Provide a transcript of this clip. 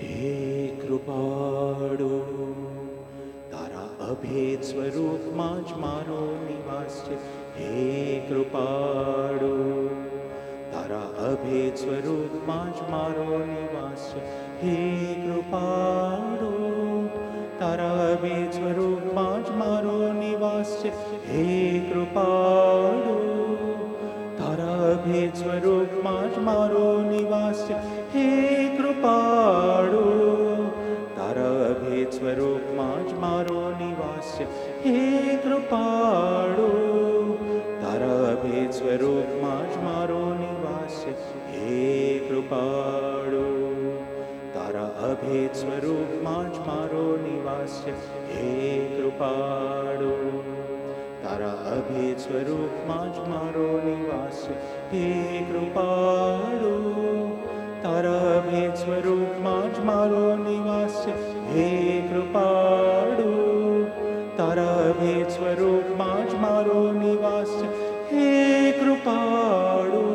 હે કૃપાળુ, તારા અભેદ સ્વરૂપમાં જ મારો નિવાસ છે. હે કૃપાળુ, તારા અભેદ સ્વરૂપમાં જ મારો નિવાસ છે. હે કૃપાળુ, તારા અભેદ સ્વરૂપમાં જ મારો નિવાસ છે. હે કૃપાળુ, તારા અભેદ સ્વરૂપમાં જ મારો નિવાસ છે. હે કૃપાળુ, તારા અભેદ સ્વરૂપમાં જ મારો નિવાસ છે. હે કૃપાળુ, તારા અભેદ સ્વરૂપમાં જ મારો નિવાસ છે. હે કૃપાળુ, તારા અભેદ સ્વરૂપમાં જ મારો નિવાસ છે. હે કૃપાળુ, તારા અભેદ સ્વરૂપમાં જ મારો નિવાસ છે. હે કૃપાળુ, તારા અભેદ સ્વરૂપમાં જ મારો નિવાસ છે. હે કૃપાળુ, તારા અભેદ સ્વરૂપમાં જ મારો નિવાસ છે. હે કૃપાળુ,